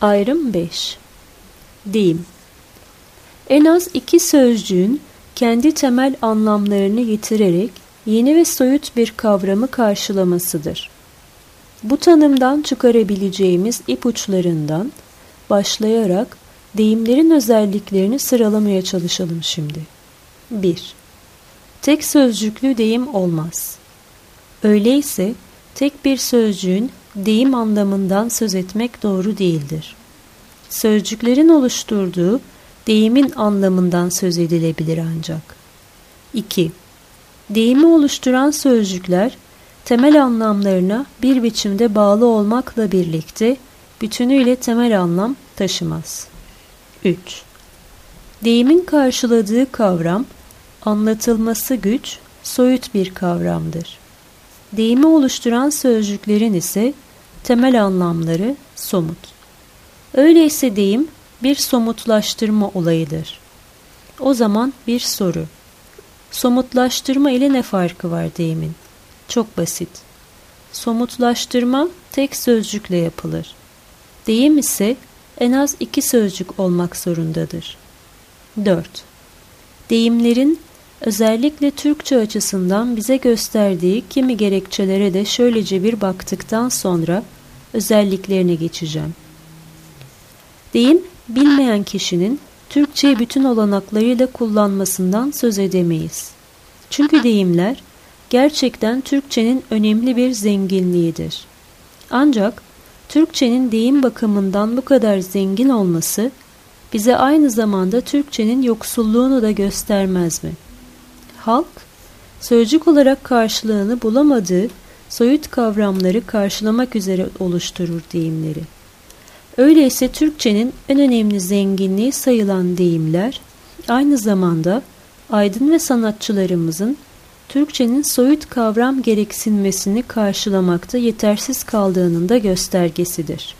Ayrım 5. Deyim. En az iki sözcüğün kendi temel anlamlarını yitirerek yeni ve soyut bir kavramı karşılamasıdır. Bu tanımdan çıkarabileceğimiz ipuçlarından başlayarak deyimlerin özelliklerini sıralamaya çalışalım şimdi. 1. Tek sözcüklü deyim olmaz. Öyleyse tek bir sözcüğün deyim anlamından söz etmek doğru değildir. Sözcüklerin oluşturduğu deyimin anlamından söz edilebilir ancak. 2. Deyimi oluşturan sözcükler temel anlamlarına bir biçimde bağlı olmakla birlikte bütünüyle temel anlam taşımaz. 3. Deyimin karşıladığı kavram anlatılması güç, soyut bir kavramdır. Deyimi oluşturan sözcüklerin ise temel anlamları somut. Öyleyse deyim bir somutlaştırma olayıdır. O zaman bir soru. Somutlaştırma ile ne farkı var deyimin? Çok basit. Somutlaştırma tek sözcükle yapılır. Deyim ise en az iki sözcük olmak zorundadır. 4. Deyimlerin özellikle Türkçe açısından bize gösterdiği kimi gerekçelere de şöylece bir baktıktan sonra özelliklerine geçeceğim. Deyim, bilmeyen kişinin Türkçeyi bütün olanaklarıyla kullanmasından söz edemeyiz. Çünkü deyimler gerçekten Türkçenin önemli bir zenginliğidir. Ancak Türkçenin deyim bakımından bu kadar zengin olması bize aynı zamanda Türkçenin yoksulluğunu da göstermez mi? Halk, sözcük olarak karşılığını bulamadığı soyut kavramları karşılamak üzere oluşturur deyimleri. Öyleyse Türkçenin en önemli zenginliği sayılan deyimler, aynı zamanda aydın ve sanatçılarımızın Türkçenin soyut kavram gereksinmesini karşılamakta yetersiz kaldığının da göstergesidir.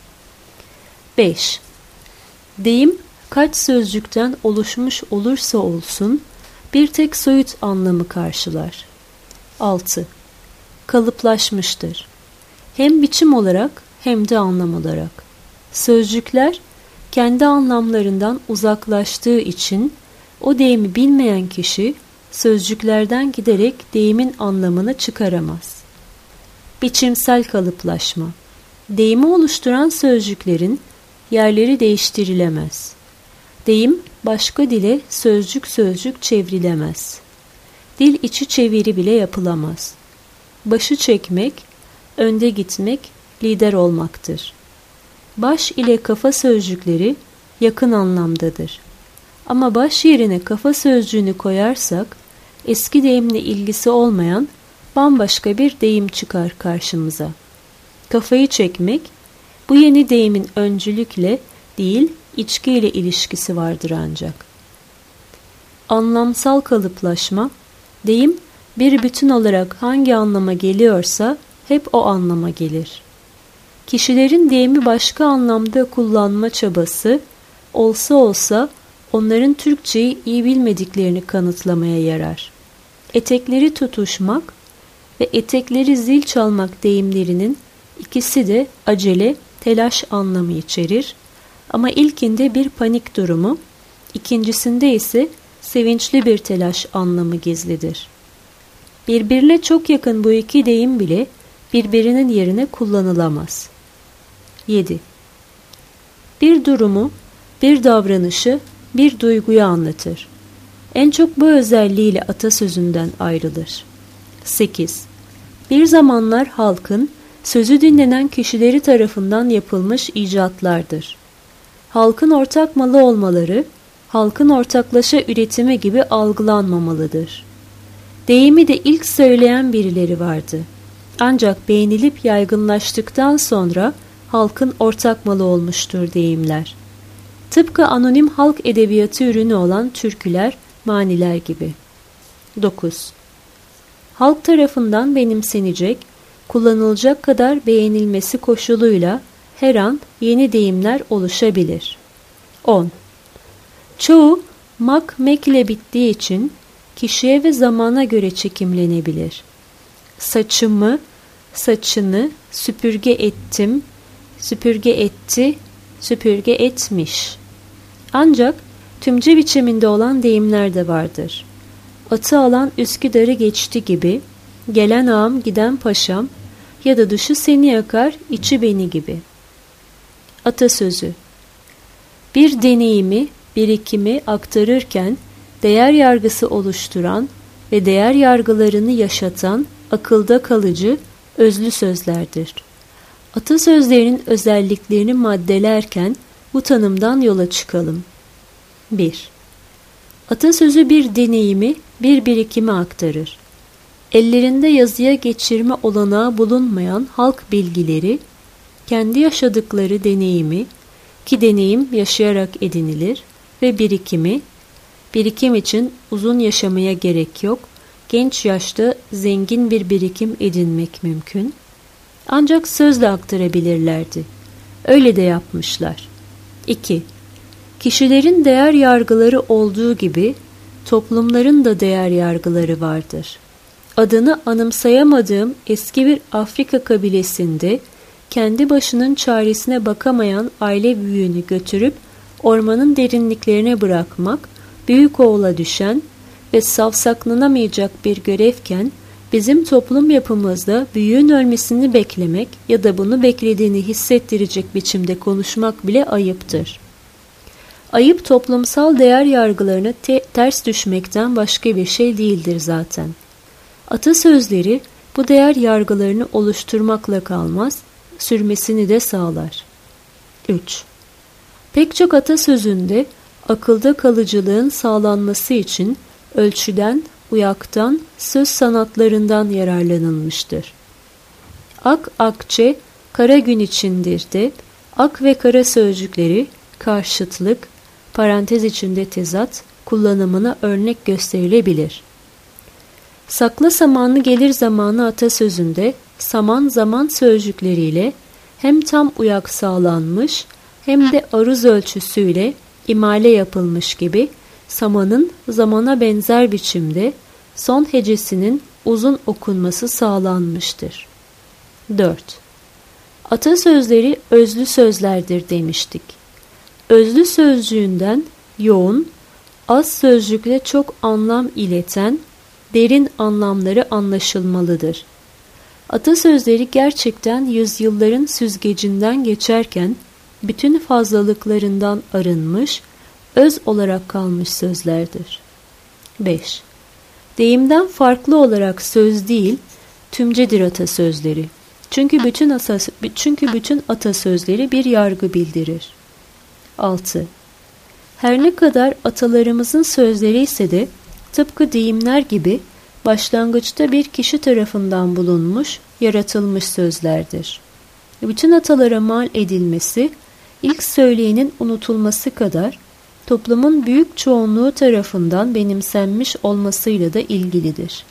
5. Deyim, kaç sözcükten oluşmuş olursa olsun, bir tek soyut anlamı karşılar. 6. Kalıplaşmıştır. Hem biçim olarak hem de anlam olarak. Sözcükler kendi anlamlarından uzaklaştığı için o deyimi bilmeyen kişi sözcüklerden giderek deyimin anlamını çıkaramaz. Biçimsel kalıplaşma. Deyimi oluşturan sözcüklerin yerleri değiştirilemez. Deyim başka dile sözcük sözcük çevrilemez. Dil içi çeviri bile yapılamaz. Başı çekmek, önde gitmek, lider olmaktır. Baş ile kafa sözcükleri yakın anlamdadır. Ama baş yerine kafa sözcüğünü koyarsak, eski deyimle ilgisi olmayan bambaşka bir deyim çıkar karşımıza. Kafayı çekmek, bu yeni deyimin öncülükle değil, içki ile ilişkisi vardır ancak. Anlamsal kalıplaşma, deyim bir bütün olarak hangi anlama geliyorsa hep o anlama gelir. Kişilerin deyimi başka anlamda kullanma çabası, olsa olsa onların Türkçeyi iyi bilmediklerini kanıtlamaya yarar. Etekleri tutuşmak ve etekleri zil çalmak deyimlerinin ikisi de acele, telaş anlamı içerir. Ama ilkinde bir panik durumu, ikincisinde ise sevinçli bir telaş anlamı gizlidir. Birbirine çok yakın bu iki deyim bile birbirinin yerine kullanılamaz. 7. Bir durumu, bir davranışı, bir duyguyu anlatır. En çok bu özelliğiyle atasözünden ayrılır. 8. Bir zamanlar halkın sözü dinlenen kişileri tarafından yapılmış icatlardır. Halkın ortak malı olmaları, halkın ortaklaşa üretimi gibi algılanmamalıdır. Deyimi de ilk söyleyen birileri vardı. Ancak beğenilip yaygınlaştıktan sonra halkın ortak malı olmuştur deyimler. Tıpkı anonim halk edebiyatı ürünü olan türküler, maniler gibi. 9. Halk tarafından benimsenecek, kullanılacak kadar beğenilmesi koşuluyla her an yeni deyimler oluşabilir. 10. Çoğu mek ile bittiği için kişiye ve zamana göre çekimlenebilir. Saçımı, saçını, süpürge ettim, süpürge etti, süpürge etmiş. Ancak tümce biçiminde olan deyimler de vardır. Atı alan Üsküdar'ı geçti gibi, gelen ağam giden paşam ya da dışı seni yakar, içi beni gibi. Atasözü: bir deneyimi, birikimi aktarırken değer yargısı oluşturan ve değer yargılarını yaşatan akılda kalıcı özlü sözlerdir. Atasözlerinin özelliklerini maddelerken bu tanımdan yola çıkalım. 1. Atasözü bir deneyimi, bir birikimi aktarır. Ellerinde yazıya geçirme olanağı bulunmayan halk bilgileri, kendi yaşadıkları deneyimi, ki deneyim yaşayarak edinilir ve birikim için uzun yaşamaya gerek yok, genç yaşta zengin bir birikim edinmek mümkün. Ancak sözle aktarabilirlerdi. Öyle de yapmışlar. 2. Kişilerin değer yargıları olduğu gibi toplumların da değer yargıları vardır. Adını anımsayamadığım eski bir Afrika kabilesinde kendi başının çaresine bakamayan aile büyüğünü götürüp ormanın derinliklerine bırakmak büyük oğula düşen ve savsaklanamayacak bir görevken, bizim toplum yapımızda büyüğün ölmesini beklemek ya da bunu beklediğini hissettirecek biçimde konuşmak bile ayıptır. Ayıp toplumsal değer yargılarına ters düşmekten başka bir şey değildir zaten. Atasözleri bu değer yargılarını oluşturmakla kalmaz, sürmesini de sağlar. 3. Pek çok atasözünde akılda kalıcılığın sağlanması için ölçüden, uyaktan, söz sanatlarından yararlanılmıştır. Ak akçe, kara gün içindir de, ak ve kara sözcükleri, karşıtlık, parantez içinde tezat, kullanımına örnek gösterilebilir. Sakla samanlı gelir zamanı atasözünde, saman zaman sözcükleriyle hem tam uyak sağlanmış hem de aruz ölçüsüyle imale yapılmış gibi, samanın zamana benzer biçimde son hecesinin uzun okunması sağlanmıştır. 4. Atasözleri özlü sözlerdir demiştik. Özlü sözcüğünden yoğun, az sözcükle çok anlam ileten, derin anlamları anlaşılmalıdır. Atasözleri gerçekten yüzyılların süzgecinden geçerken bütün fazlalıklarından arınmış, öz olarak kalmış sözlerdir. 5. Deyimden farklı olarak söz değil, tümcedir atasözleri. Çünkü bütün atasözleri bir yargı bildirir. 6. Her ne kadar atalarımızın sözleri ise de tıpkı deyimler gibi başlangıçta bir kişi tarafından bulunmuş, yaratılmış sözlerdir. Bütün atalara mal edilmesi, ilk söyleyenin unutulması kadar toplumun büyük çoğunluğu tarafından benimsenmiş olmasıyla da ilgilidir.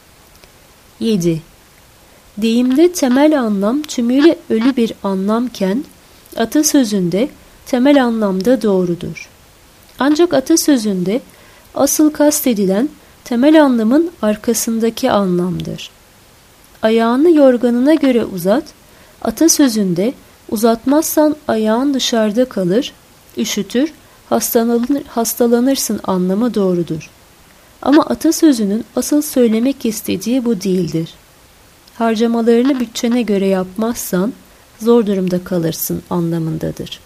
7. Deyimde temel anlam tümüyle ölü bir anlamken, atasözünde temel anlamda doğrudur. Ancak atasözünde asıl kastedilen temel anlamın arkasındaki anlamdır. Ayağını yorganına göre uzat, atasözünde uzatmazsan ayağın dışarıda kalır, üşütür, hastalanırsın anlamı doğrudur. Ama atasözünün asıl söylemek istediği bu değildir. Harcamalarını bütçene göre yapmazsan zor durumda kalırsın anlamındadır.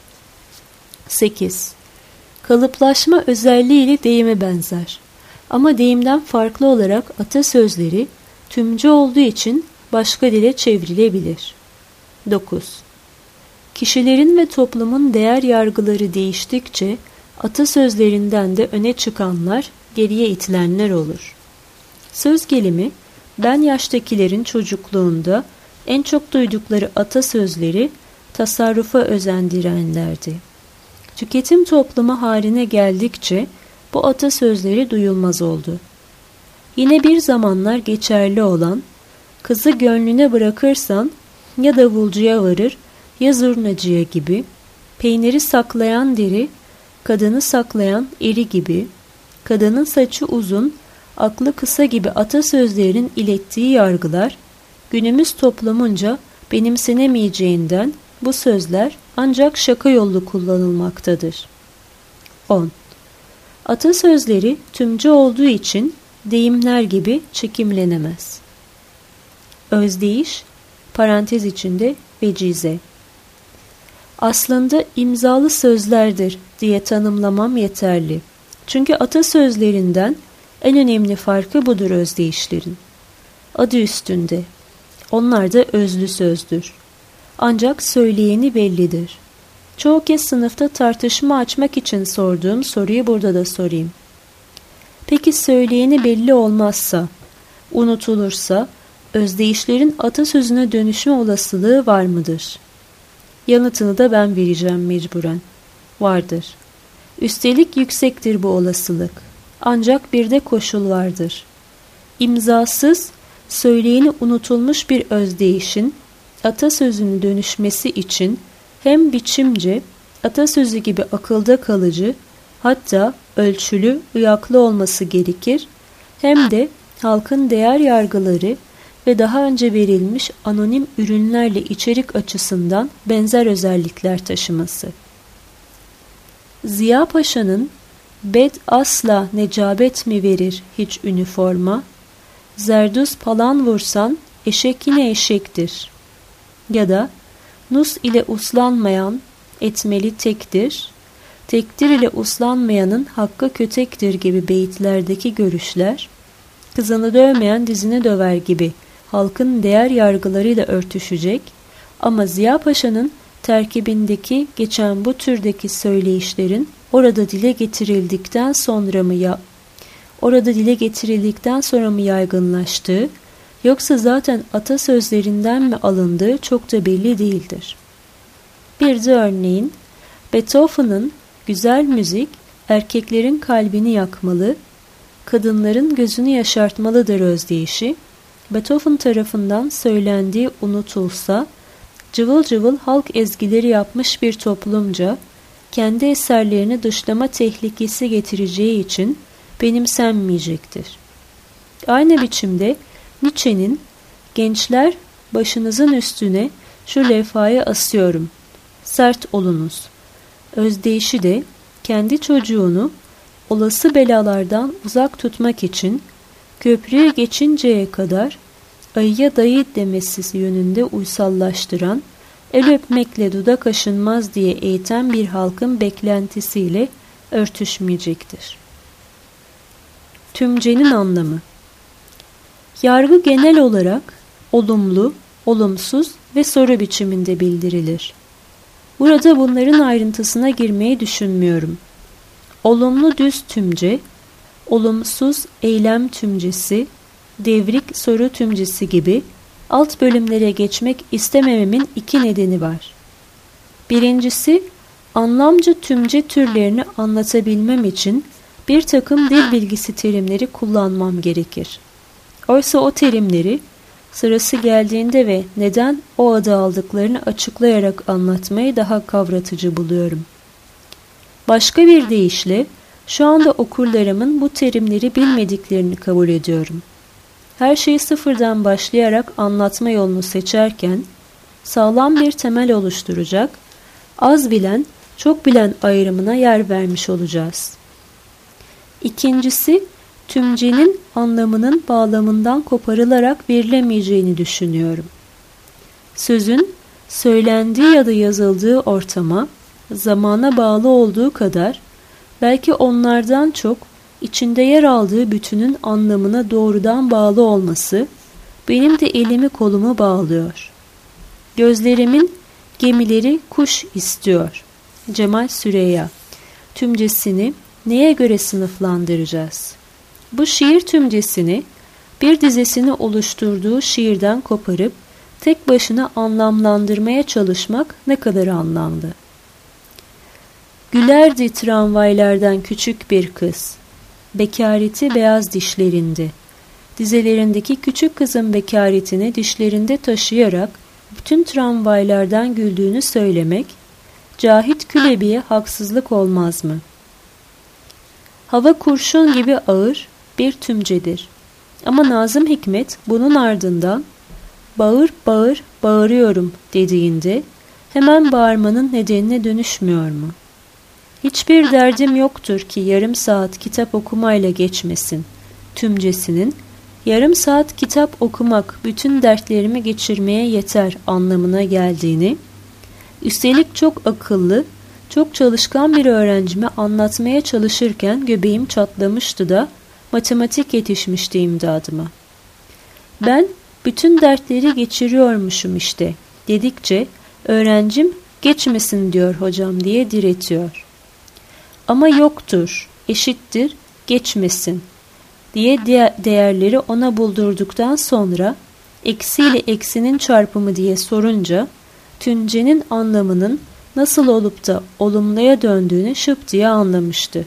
8. Kalıplaşma özelliğiyle deyime benzer. Ama deyimden farklı olarak atasözleri tümce olduğu için başka dile çevrilebilir. 9. Kişilerin ve toplumun değer yargıları değiştikçe atasözlerinden de öne çıkanlar, geriye itilenler olur. Söz gelimi, ben yaştakilerin çocukluğunda en çok duydukları atasözleri tasarrufa özendirenlerdi. Tüketim toplumu haline geldikçe bu atasözleri duyulmaz oldu. Yine bir zamanlar geçerli olan, kızı gönlüne bırakırsan ya davulcuya varır ya zurnacıya gibi, peyniri saklayan deri, kadını saklayan eri gibi, kadının saçı uzun, aklı kısa gibi atasözlerinin ilettiği yargılar, günümüz toplumunca benimsenemeyeceğinden bu sözler ancak şaka yollu kullanılmaktadır. 10. Atasözleri tümcü olduğu için deyimler gibi çekimlenemez. Özdeyiş, parantez içinde vecize. Aslında imzalı sözlerdir diye tanımlamam yeterli. Çünkü atasözlerinden en önemli farkı budur özdeyişlerin. Adı üstünde. Onlar da özlü sözdür. Ancak söyleyeni bellidir. Çoğu kez sınıfta tartışma açmak için sorduğum soruyu burada da sorayım. Peki söyleyeni belli olmazsa, unutulursa, özdeyişlerin atasözüne dönüşme olasılığı var mıdır? Yanıtını da ben vereceğim mecburen. Vardır. Üstelik yüksektir bu olasılık. Ancak bir de koşul vardır. İmzasız, söyleyeni unutulmuş bir özdeyişin atasözüne dönüşmesi için hem biçimce, atasözü gibi akılda kalıcı, hatta ölçülü, ıyaklı olması gerekir, hem de halkın değer yargıları ve daha önce verilmiş anonim ürünlerle içerik açısından benzer özellikler taşıması. Ziya Paşa'nın "Bed asla necabet mi verir hiç üniforma, zerduz palan vursan eşek yine eşektir" ya da "Nus ile uslanmayan etmeli tektir, tekdir ile uslanmayanın hakkı kötektir" gibi beyitlerdeki görüşler, kızını dövmeyen dizini döver gibi halkın değer yargılarıyla örtüşecek ama Ziya Paşa'nın terkibindeki geçen bu türdeki söyleyişlerin orada dile getirildikten sonra mı yaygınlaştığı, yoksa zaten atasözlerinden mi alındığı çok da belli değildir. Bir de örneğin Beethoven'ın "Güzel müzik erkeklerin kalbini yakmalı, kadınların gözünü yaşartmalıdır" özdeyişi, Beethoven tarafından söylendiği unutulsa, cıvıl cıvıl halk ezgileri yapmış bir toplumca kendi eserlerini dışlama tehlikesi getireceği için benimsenmeyecektir. Aynı biçimde Nietzsche'nin "Gençler, başınızın üstüne şu levhayı asıyorum, sert olunuz" özdeyişi de kendi çocuğunu olası belalardan uzak tutmak için köprüye geçinceye kadar ayıya dayı demesi yönünde uysallaştıran, el öpmekle dudak aşınmaz diye eğiten bir halkın beklentisiyle örtüşmeyecektir. Tümcenin anlamı. Yargı genel olarak olumlu, olumsuz ve soru biçiminde bildirilir. Burada bunların ayrıntısına girmeyi düşünmüyorum. Olumlu düz tümce, olumsuz eylem tümcesi, devrik soru tümcesi gibi alt bölümlere geçmek istemememin iki nedeni var. Birincisi, anlamcı tümce türlerini anlatabilmem için bir takım dil bilgisi terimleri kullanmam gerekir. Oysa o terimleri sırası geldiğinde ve neden o adı aldıklarını açıklayarak anlatmayı daha kavratıcı buluyorum. Başka bir deyişle, şu anda okurlarımın bu terimleri bilmediklerini kabul ediyorum. Her şeyi sıfırdan başlayarak anlatma yolunu seçerken, sağlam bir temel oluşturacak, az bilen, çok bilen ayrımına yer vermiş olacağız. İkincisi, tümcenin anlamının bağlamından koparılarak verilemeyeceğini düşünüyorum. Sözün söylendiği ya da yazıldığı ortama, zamana bağlı olduğu kadar, belki onlardan çok içinde yer aldığı bütünün anlamına doğrudan bağlı olması, benim de elimi kolumu bağlıyor. Gözlerimin gemileri kuş istiyor. Cemal Süreyya. Tümcesini neye göre sınıflandıracağız? Bu şiir tümcesini bir dizesini oluşturduğu şiirden koparıp tek başına anlamlandırmaya çalışmak ne kadar anlamlı? Gülerdi tramvaylardan küçük bir kız. Bekareti beyaz dişlerinde. Dizelerindeki küçük kızın bekaretini dişlerinde taşıyarak bütün tramvaylardan güldüğünü söylemek, Cahit Külebi'ye haksızlık olmaz mı? Hava kurşun gibi ağır bir tümcedir. Ama Nazım Hikmet bunun ardından bağır bağır bağırıyorum dediğinde hemen bağırmanın nedenine dönüşmüyor mu? Hiçbir derdim yoktur ki yarım saat kitap okumayla geçmesin. Tümcesinin, yarım saat kitap okumak bütün dertlerimi geçirmeye yeter anlamına geldiğini, üstelik çok akıllı, çok çalışkan bir öğrencime anlatmaya çalışırken göbeğim çatlamıştı da matematik yetişmişti imdadıma. Ben bütün dertleri geçiriyormuşum işte dedikçe öğrencim geçmesin diyor hocam diye diretiyor. Ama yoktur, eşittir, geçmesin diye değerleri ona buldurduktan sonra eksiyle eksinin çarpımı diye sorunca tüncenin anlamının nasıl olup da olumluya döndüğünü şıp diye anlamıştı.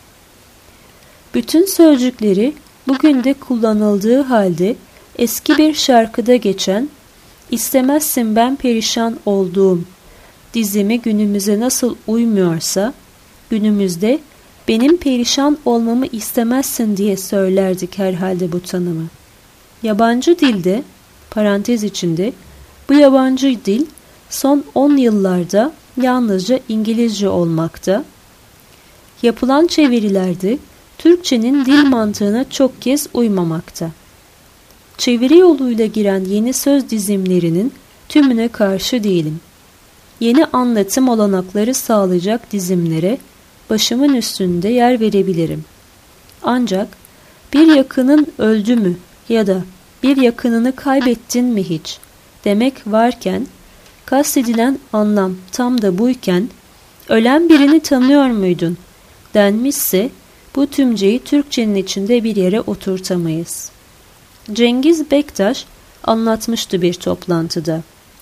Bütün sözcükleri bugün de kullanıldığı halde eski bir şarkıda geçen "İstemezsin ben perişan olduğum" dizimi günümüze nasıl uymuyorsa günümüzde "benim perişan olmamı istemezsin" diye söylerdik herhalde bu tanımı. Yabancı dilde, parantez içinde, bu yabancı dil son 10 yıllarda yalnızca İngilizce olmakta. Yapılan çevirilerde Türkçenin dil mantığına çok kez uymamakta. Çeviri yoluyla giren yeni söz dizimlerinin tümüne karşı değilim. Yeni anlatım olanakları sağlayacak dizimlere başımın üstünde yer verebilirim. Ancak bir yakının öldü mü ya da bir yakınını kaybettin mi hiç demek varken, kastedilen anlam tam da buyken, ölen birini tanıyor muydun denmişse bu tümceyi Türkçenin içinde bir yere oturtamayız. Cengiz Bektaş anlatmıştı bir toplantıda.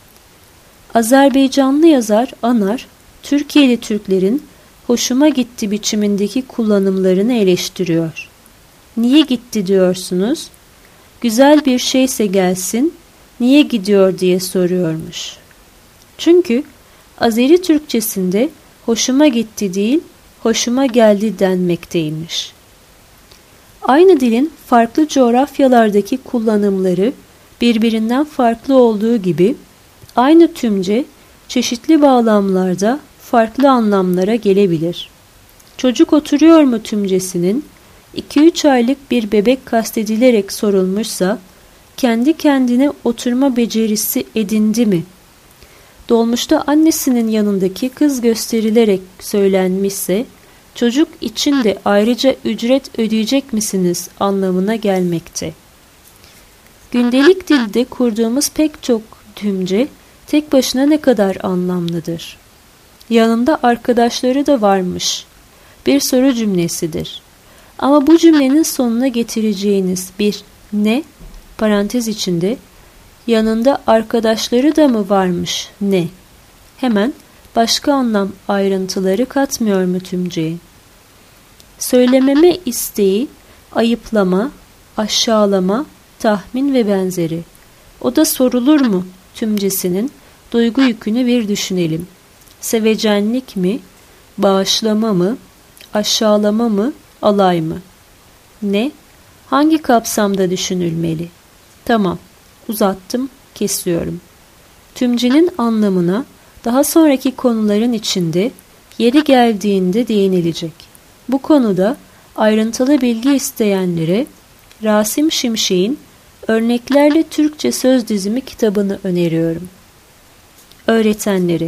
Azerbaycanlı yazar Anar, Türkiye'li Türklerin hoşuma gitti biçimindeki kullanımlarını eleştiriyor. Niye gitti diyorsunuz? Güzel bir şeyse gelsin, niye gidiyor diye soruyormuş. Çünkü Azeri Türkçesinde hoşuma gitti değil, hoşuma geldi denmekteymiş. Aynı dilin farklı coğrafyalardaki kullanımları birbirinden farklı olduğu gibi, aynı tümce çeşitli bağlamlarda farklı anlamlara gelebilir. Çocuk oturuyor mu tümcesinin 2-3 aylık bir bebek kastedilerek sorulmuşsa, kendi kendine oturma becerisi edindi mi? Dolmuşta annesinin yanındaki kız gösterilerek söylenmişse, çocuk için de ayrıca ücret ödeyecek misiniz anlamına gelmekte. Gündelik dilde kurduğumuz pek çok tümce tek başına ne kadar anlamlıdır. Yanında arkadaşları da varmış. Bir soru cümlesidir. Ama bu cümlenin sonuna getireceğiniz bir ne, parantez içinde, yanında arkadaşları da mı varmış ne? Hemen başka anlam ayrıntıları katmıyor mu tümceye? Söylememe isteği, ayıplama, aşağılama, tahmin ve benzeri. O da sorulur mu tümcesinin duygu yükünü bir düşünelim. Sevecenlik mi, bağışlama mı, aşağılama mı, alay mı? Ne? Hangi kapsamda düşünülmeli? Tamam, uzattım, kesiyorum. Tümcenin anlamına daha sonraki konuların içinde yeri geldiğinde değinilecek. Bu konuda ayrıntılı bilgi isteyenlere Rasim Şimşek'in Örneklerle Türkçe Söz Dizimi kitabını öneriyorum. Öğretenleri: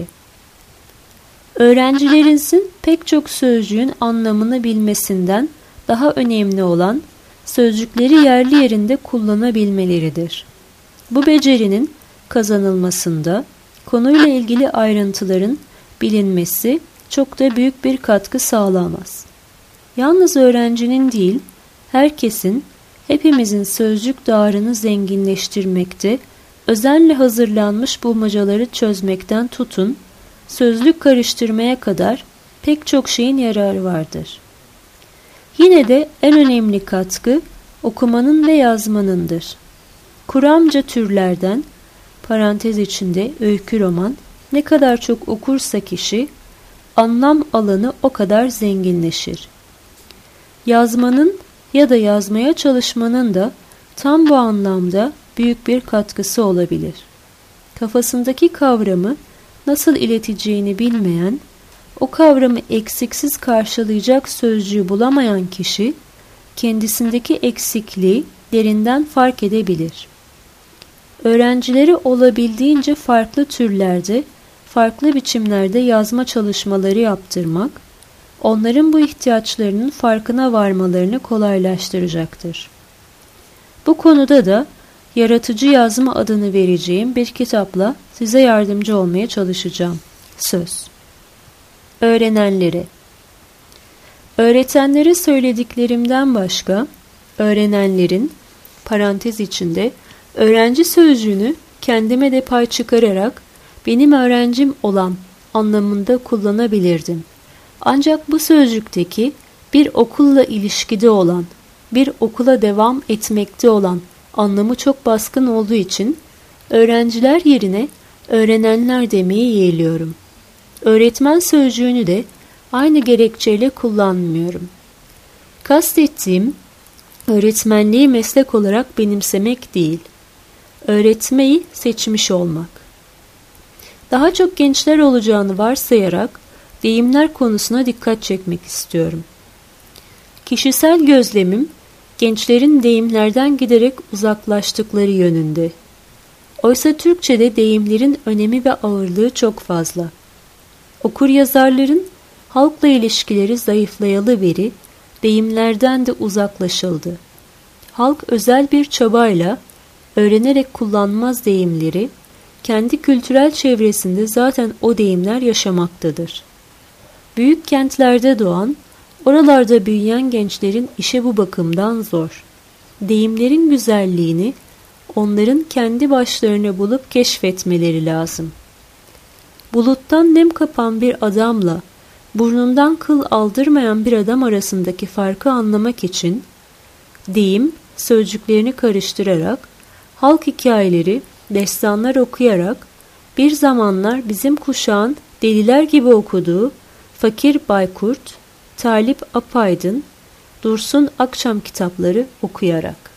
öğrencilerinizin pek çok sözcüğün anlamını bilmesinden daha önemli olan sözcükleri yerli yerinde kullanabilmeleridir. Bu becerinin kazanılmasında konuyla ilgili ayrıntıların bilinmesi çok da büyük bir katkı sağlamaz. Yalnız öğrencinin değil, herkesin, hepimizin sözcük dağarını zenginleştirmekte, özenle hazırlanmış bulmacaları çözmekten tutun, sözlük karıştırmaya kadar pek çok şeyin yararı vardır. Yine de en önemli katkı okumanın ve yazmanındır. Kuramca türlerden, parantez içinde öykü roman, ne kadar çok okursa kişi, anlam alanı o kadar zenginleşir. Yazmanın ya da yazmaya çalışmanın da tam bu anlamda büyük bir katkısı olabilir. Kafasındaki kavramı nasıl ileteceğini bilmeyen, o kavramı eksiksiz karşılayacak sözcüğü bulamayan kişi, kendisindeki eksikliği derinden fark edebilir. Öğrencileri olabildiğince farklı türlerde, farklı biçimlerde yazma çalışmaları yaptırmak, onların bu ihtiyaçlarının farkına varmalarını kolaylaştıracaktır. Bu konuda da yaratıcı yazma adını vereceğim bir kitapla size yardımcı olmaya çalışacağım. Söz. Öğrenenlere. Öğretenlere söylediklerimden başka, öğrenenlerin, parantez içinde, öğrenci sözcüğünü kendime de pay çıkararak benim öğrencim olan anlamında kullanabilirdim. Ancak bu sözcükteki bir okulla ilişkide olan, bir okula devam etmekte olan anlamı çok baskın olduğu için öğrenciler yerine öğrenenler demeyi yeğliyorum. Öğretmen sözcüğünü de aynı gerekçeyle kullanmıyorum. Kastettiğim öğretmenliği meslek olarak benimsemek değil, öğretmeyi seçmiş olmak. Daha çok gençler olacağını varsayarak deyimler konusuna dikkat çekmek istiyorum. Kişisel gözlemim, gençlerin deyimlerden giderek uzaklaştıkları yönünde. Oysa Türkçe'de deyimlerin önemi ve ağırlığı çok fazla. Okuryazarların halkla ilişkileri zayıflayalı beri deyimlerden de uzaklaşıldı. Halk özel bir çabayla öğrenerek kullanmaz deyimleri, kendi kültürel çevresinde zaten o deyimler yaşamaktadır. Büyük kentlerde doğan, oralarda büyüyen gençlerin işi bu bakımdan zor. Deyimlerin güzelliğini onların kendi başlarına bulup keşfetmeleri lazım. Buluttan nem kapan bir adamla burnundan kıl aldırmayan bir adam arasındaki farkı anlamak için deyim sözcüklerini karıştırarak, halk hikayeleri, destanlar okuyarak bir zamanlar bizim kuşağın deliler gibi okuduğu Fakir Baykurt, Talip Apaydın, Dursun Akçam kitapları okuyarak.